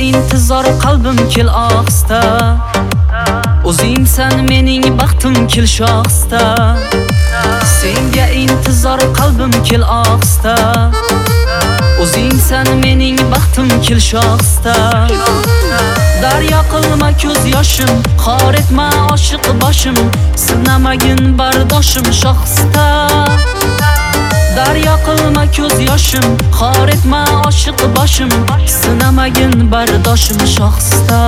intizor qalbim kel ohista. O'zingsan mening baxtim kel shoxista. Senga intizor qalbim kel ohista. O'zingsan mening baxtim kel shoxista. Daryo qilma ko'z yoshim, xor etma oshiq boshim, sinamagin bardoshim shoxista. Daryo qilma ko'z yoshim, xor etma oshiq boshim, sinamagin bardoshim shoxista.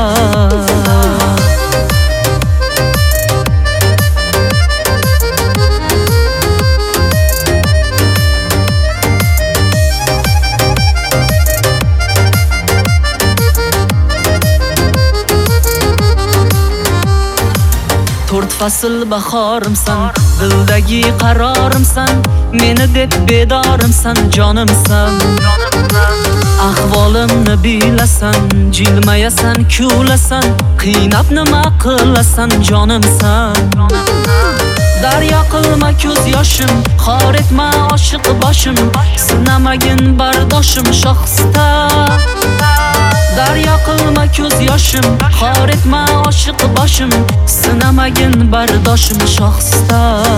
To'rt fasl bahorimsan, dildagi qarorimsan, meni deb bedorimsan, jonimsan. Ahvolimni bilasan, jilmayasan, kulasan, qiynab nima qilasan, jonimsan. Daryo qilma ko'z yoshim, xor etma oshiq boshim, sinamagin bardoshim shoxista. Daryo qilma ko'z yoshim, xor etma oshiq boshim, sinamagin bardoshim shoxista.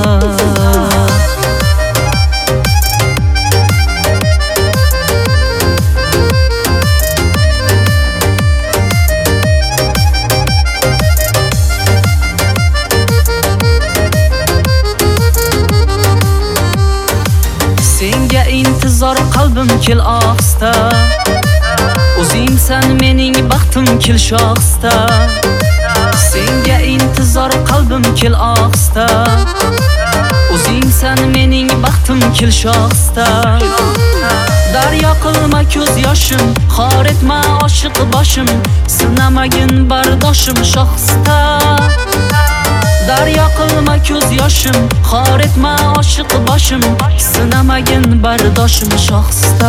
Senga intizor qalbim kel ohista. O'zingsan mening baxtim kel shoxista. Senga intizor qalbim kel ohista. O'zingsan mening baxtim kel shoxista. Daryo qilma ko'z yoshim, xor etma oshiq boshim, sinamagin bardoshim shoxista. Daryo qilma ko'z yoshim, xor etma oshiq boshim, sinamagin bardoshim shoxista.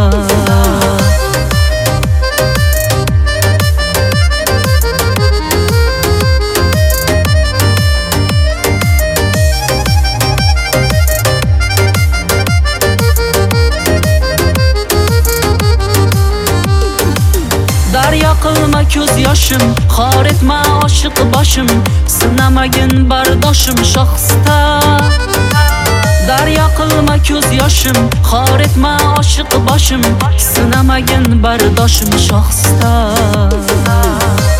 Daryo qilma ko'z yoshim, xor etma oshiq boshim, sinamagin bardoshim shoxista. Daryo qilma ko'z yoshim, xor etma oshiq boshim, sinamagin bardoshim shoxista.